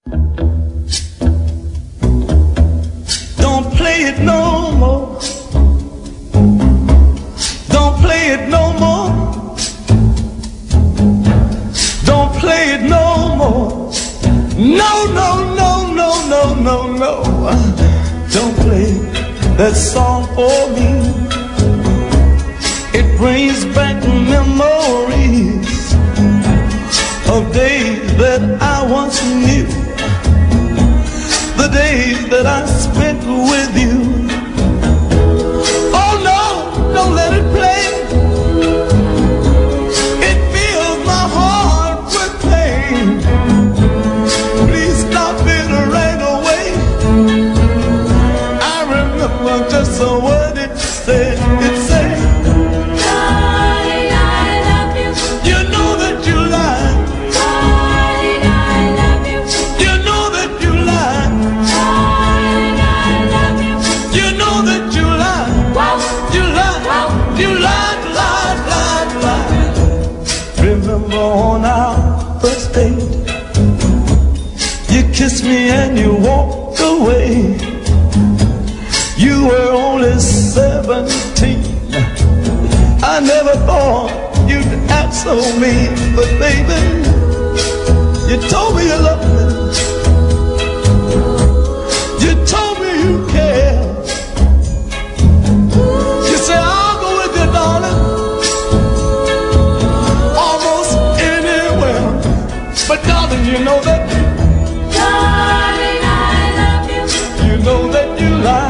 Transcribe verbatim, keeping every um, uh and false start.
Don't play it no more. Don't play it no more. Don't play it no more. No, no, no, no, no, no, no. Don't play that song for me. It brings back memories of days that I once knew. The days that I spent with you. Oh no, don't let it play. It fills my heart with pain. Please stop it right away. I remember just what it said. It said, Darling, I love you. you know that you lied. Darling, I love you. You know that you lied. Darling, I love you. You know that you lied. Wow, You lied. wow. You lied, lied, lied, lied. Remember on our first date, you kissed me and you walked away. You were only seventeen. I never thought you'd act so mean, but baby, you told me you loved me. You told me you cared. You said I'll go with you, darling, almost anywhere. But darling, you know that Darling, I love you. you know that you lied.